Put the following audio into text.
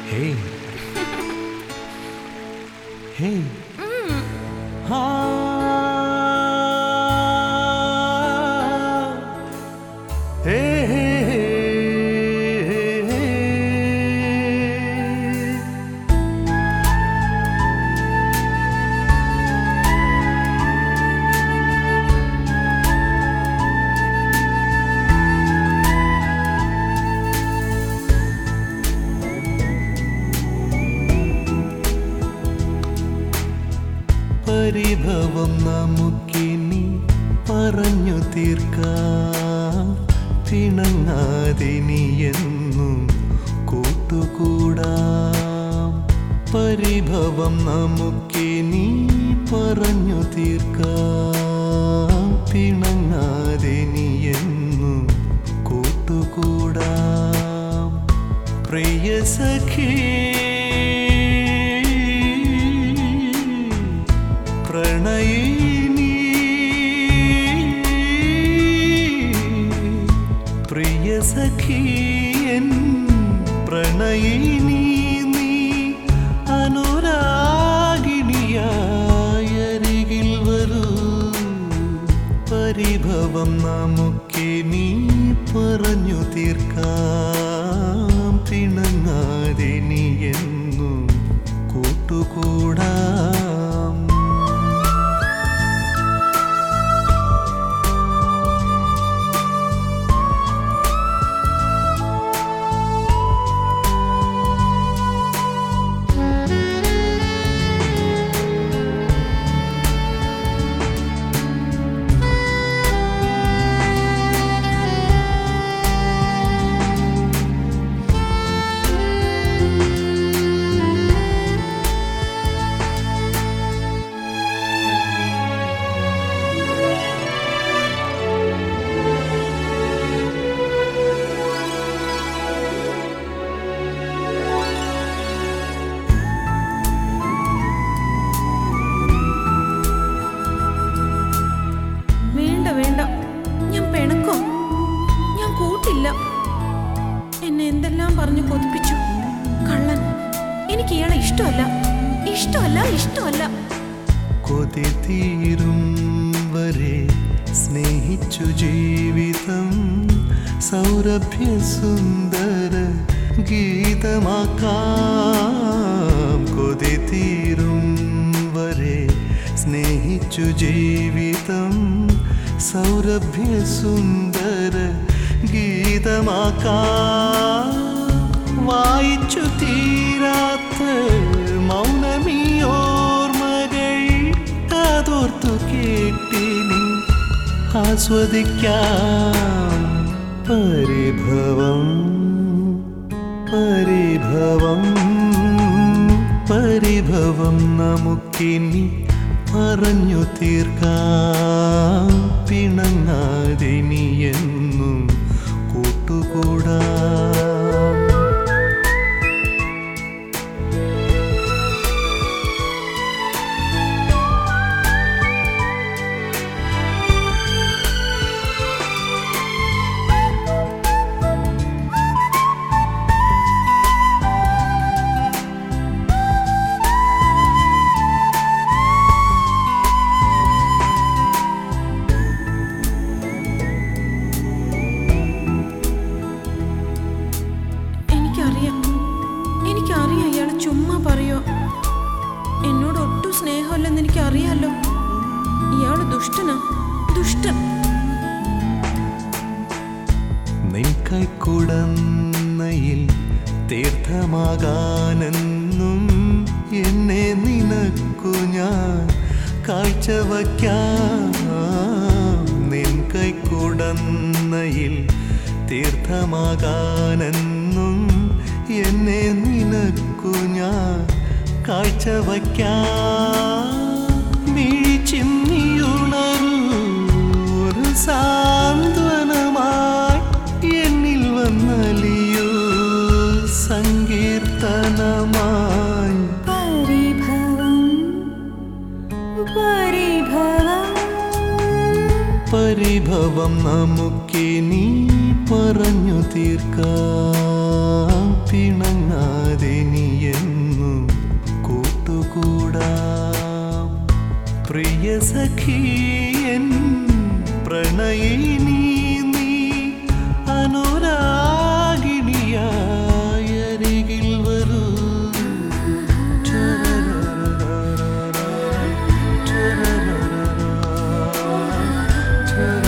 Hey. Hey. Hey, hey, hey. പരിഭവം നമുക്കിനി പറഞ്ഞു തീർക്കാം, പിണങ്ങാതിനിയെന്നും കൂട്ടുകൂടാം. പരിഭവം നമുക്കിനി പറഞ്ഞു തീർക്കാം, പിണങ്ങാതിനിയെന്നും കൂട്ടുകൂടാം. പ്രിയ സഖി പ്രണയിനി, പ്രിയ സഖിയൻ പ്രണയിനി, നീ അനുരാഗിണിയായി അരികിൽ വരൂ. പരിഭവം നമുക്കിനി പറഞ്ഞു തീർക്കാം, പിണങ്ങാതിനിയെന്നും കൂട്ടുകൂടാം. എന്നെ എന്തെല്ലാം പറഞ്ഞു കൊതിപ്പിച്ചു. കള്ളൻ. എനിക്ക് ഇയാളെ ഇഷ്ടമല്ല, ഇഷ്ടമല്ല, ഇഷ്ടമല്ല. കൊതി തീരും വരെ സ്നേഹിച്ചു ജീവിതം സൗരഭ്യ സുന്ദര ഗീതമാക്കാം. കൊതി തീരും വരെ സ്നേഹിച്ചു ജീവിതം സൗരഭ്യ സുന്ദര ഗീതമാക്കാം. വായിച്ചു തീരാത്ത മൗനമിയോർമകൾ കാതോർത്തു കേട്ടിനി ആസ്വദിക്കാം. പരിഭവം പരിഭവം പരിഭവം നമുക്കിനി പറഞ്ഞു തീർക്കാം, പിണങ്ങാതിനിയെന്നും കൂട്ടുകൂടാം. എനിക്കറിയാം ഇയാൾ ചുമ്മാ പറയോ. എന്നോട് ഒട്ടും സ്നേഹമല്ലെന്ന് എനിക്കറിയാലോ. ഇയാള് ദുഷ്ടനാ, ദുഷ്ടൻ. നിൻ കൈക്കുടന്നയിൽ തീർത്ഥമാകാനെന്നും എന്നെ നിനക്കു ഞാൻ കാഴ്ചവയ്ക്കാം. നിൻ കൈക്കുടന്നയിൽ തീർത്ഥമാകാനെന്നും എന്നെ നിനക്കു ഞാൻ കാഴ്ചവയ്ക്കാം. മിഴിച്ചിന്നിയുണരൂ ഒരു സാന്ത്വനമായി എന്നിൽ വന്നലിയൂ സങ്കീർത്തനമായി. പരിഭവം പരിഭവം പരിഭവം നമുക്കിനി പറഞ്ഞു തീർക്കാം, പിണങ്ങാതിനി സഖി എൻ പ്രണയിനി നീ അനുരാഗിണിയായി അരികിൽ വരൂ ചരരരരരരര, ചരരരരരര.